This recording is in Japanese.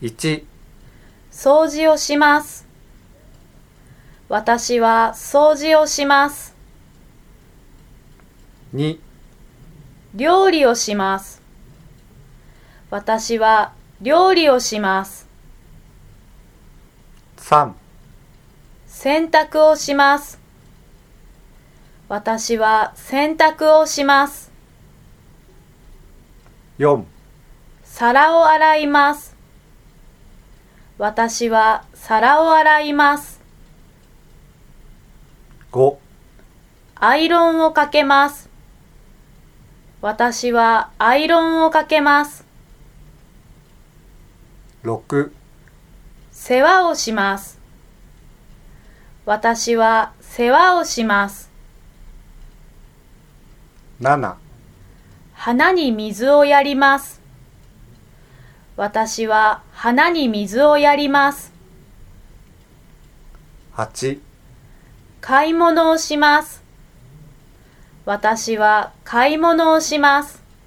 1、 掃除をします。私は掃除をします。 2、 料理をします。私は料理をします。 3、 洗濯をします。私は洗濯をします。 4、 皿を洗います。私は皿を洗います。 5、 アイロンをかけます。私はアイロンをかけます。 6、 世話をします。私は世話をします。 7、 花に水をやります。私は花に水をやります。 8、 買い物をします。私は買い物をします。